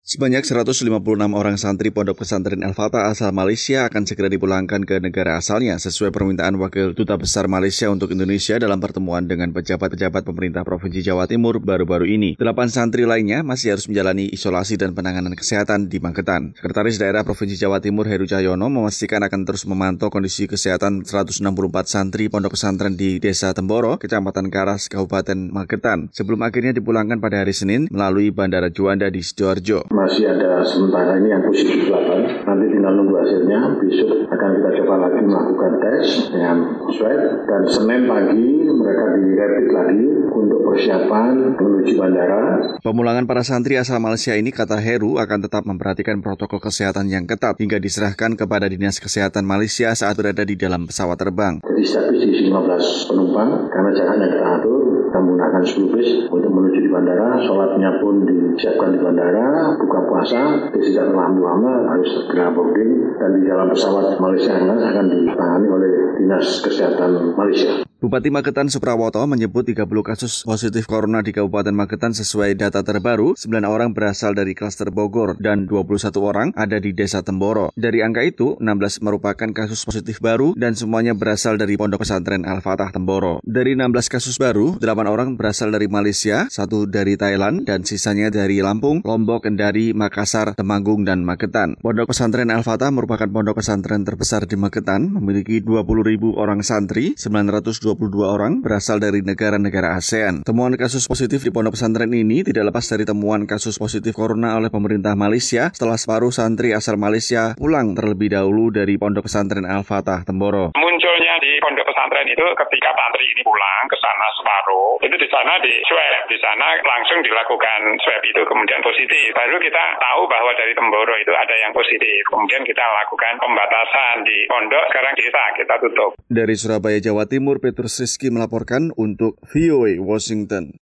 Sebanyak 156 orang santri Pondok Pesantren Al-Fatah asal Malaysia akan segera dipulangkan ke negara asalnya sesuai permintaan Wakil Duta Besar Malaysia untuk Indonesia dalam pertemuan dengan pejabat-pejabat pemerintah Provinsi Jawa Timur baru-baru ini. 8 santri lainnya masih harus menjalani isolasi dan penanganan kesehatan di Magetan. Sekretaris Daerah Provinsi Jawa Timur Heru Cahyono memastikan akan terus memantau kondisi kesehatan 164 santri Pondok Pesantren di Desa Temboro, Kecamatan Karas, Kabupaten Magetan, sebelum akhirnya dipulangkan pada hari Senin melalui Bandara Juanda di Sidoarjo. Masih ada sementara ini yang positif 8, nanti tinggal nunggu hasilnya. Besok akan kita coba lagi melakukan tes dengan swab, dan Senin pagi mereka di-rapid lagi untuk persiapan menuju bandara. Pemulangan para santri asal Malaysia ini, kata Heru, akan tetap memperhatikan protokol kesehatan yang ketat hingga diserahkan kepada Dinas Kesehatan Malaysia saat berada di dalam pesawat terbang. Jadi status di 15 penumpang, karena jaraknya kita atur, kita menggunakan 10 bis untuk menuju di bandara. Sholatnya pun disiapkan di bandara, buka puasa, tidak terlalu lama, harus segera boarding, dan di dalam pesawat Malaysia Airlines akan ditangani oleh Dinas Kesehatan Malaysia. Bupati Magetan Suprawoto menyebut 30 kasus positif corona di Kabupaten Magetan sesuai data terbaru, 9 orang berasal dari klaster Bogor dan 21 orang ada di Desa Temboro. Dari angka itu, 16 merupakan kasus positif baru dan semuanya berasal dari Pondok Pesantren Al-Fatah Temboro. Dari 16 kasus baru, 8 orang berasal dari Malaysia, 1 dari Thailand, dan sisanya dari Lampung, Lombok, Kendari, Makassar, Temanggung, dan Magetan. Pondok Pesantren Al-Fatah merupakan pondok pesantren terbesar di Magetan, memiliki 20.000 orang santri, 922 orang berasal dari negara-negara ASEAN. Temuan kasus positif di pondok pesantren ini tidak lepas dari temuan kasus positif corona oleh pemerintah Malaysia setelah separuh santri asal Malaysia pulang terlebih dahulu dari Pondok Pesantren Al-Fatah Temboro. Munculnya di pondok pesantren itu ketika santri ini pulang ke sana separuh, itu di sana di swab, di sana langsung dilakukan swab itu kemudian positif. Baru kita tahu bahwa dari Temboro itu ada yang positif. Kemudian kita lakukan pembatasan di pondok, sekarang desa kita tutup. Dari Surabaya, Jawa Timur, Petrus Rizky melaporkan untuk VOA Washington.